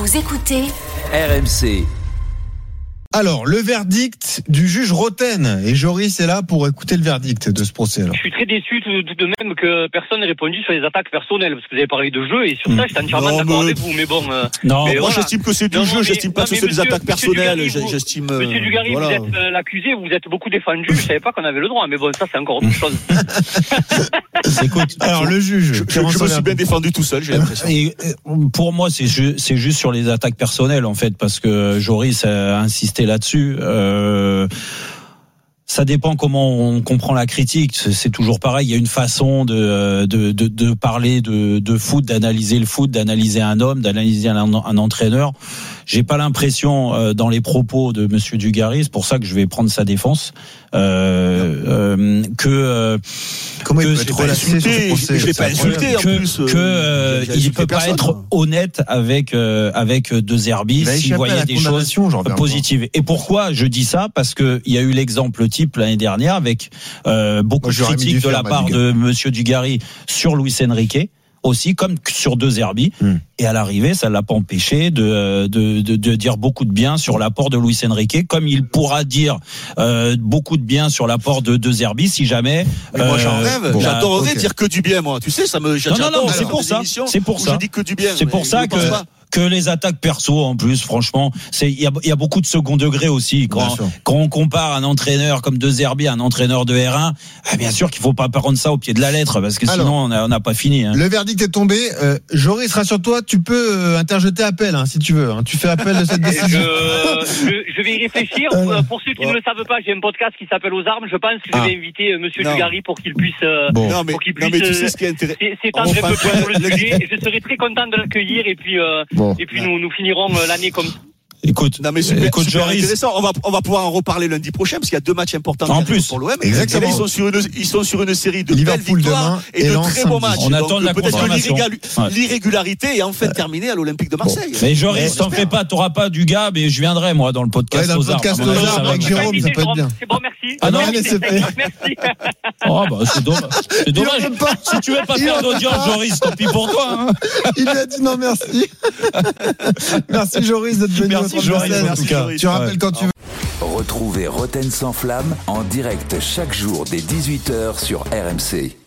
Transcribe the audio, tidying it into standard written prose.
Vous écoutez RMC. Alors, le verdict du juge Roten. Et Joris est là pour écouter le verdict de ce procès. Alors. Je suis très déçu tout de même que personne n'ait répondu sur les attaques personnelles, parce que vous avez parlé de jeu, et sur ça, je suis entièrement d'accord avec vous, mais bon... Non, mais moi voilà. j'estime que c'est du jeu, j'estime pas que c'est des attaques personnelles, j'estime... Monsieur Dugarry, voilà. vous êtes l'accusé, vous êtes beaucoup défendu, je savais pas qu'on avait le droit, mais bon, ça c'est encore autre chose. Écoute, alors le juge... Je me suis bien défendu tout seul, j'ai l'impression. Et pour moi, c'est juste sur les attaques personnelles, en fait, parce que Joris a insisté là-dessus. Ça dépend comment on comprend la critique. C'est toujours pareil. Il y a une façon de parler de foot, d'analyser le foot, d'analyser un homme, d'analyser un entraîneur. J'ai pas l'impression dans les propos de Monsieur Dugarry, c'est pour ça que je vais prendre sa défense, que comment il peut être relaxé sur ce procès? Je l'ai pas insulté en plus. Il peut pas être honnête avec De Zerbi s'il voyait des choses positives. Et pourquoi je dis ça? Parce que il y a eu l'exemple type l'année dernière avec beaucoup de critiques de la part de Monsieur Dugarry sur Luis Enrique. Aussi, comme sur De Zerbi. Et à l'arrivée, ça l'a pas empêché de dire beaucoup de bien sur l'apport de Luis Enrique, comme il pourra dire beaucoup de bien sur l'apport de Zerbi si jamais. Mais moi, j'en rêve. J'adorerais dire que du bien, moi. Tu sais, ça me. Non, c'est pour ça. C'est pour ça. Je dis que du bien. C'est pour ça que les attaques perso, en plus, franchement, il y a beaucoup de second degré aussi. Quand on compare un entraîneur comme De Zerbi à un entraîneur de R1, bien sûr qu'il faut pas prendre ça au pied de la lettre, parce que sinon on n'a pas fini. Hein. Le verdict est tombé. Joris, rassure-toi, tu peux interjeter appel, si tu veux. Tu fais appel de cette décision. Je vais y réfléchir. Pour ceux qui ne le savent pas, j'ai un podcast qui s'appelle Aux Armes. Je pense que je vais inviter Monsieur Dugarry pour qu'il puisse. Pour qu'il puisse. Non, mais tu sais ce qui est intéressant. S'étendre un peu plus sur le sujet. Et je serai très content de l'accueillir. Et puis. Et puis nous finirons l'année comme ça. Écoute, super intéressant. On va pouvoir en reparler lundi prochain parce qu'il y a 2 matchs importants en plus pour l'OM. Exactement. Et là, ils sont sur une série de belles victoires et de très bons matchs. On attend de la confirmation. Peut-être que l'irrégularité est enfin terminée à l'Olympique de Marseille. Mais Joris, t'en fais pas, t'auras pas du gars, mais je viendrai moi dans le podcast Aux Armes. Avec Jérôme, ça peut être bien. C'est bon, merci. Ah non, merci. Oh bah c'est dommage. C'est dommage. Si tu veux pas faire d'audience, Joris, tant pis pour toi. Il lui a dit non merci. Merci Joris d'être venu. Merci Joris. En tout cas. Tu rappelles quand tu veux. Retrouvez Roten sans flamme en direct chaque jour dès 18h sur RMC.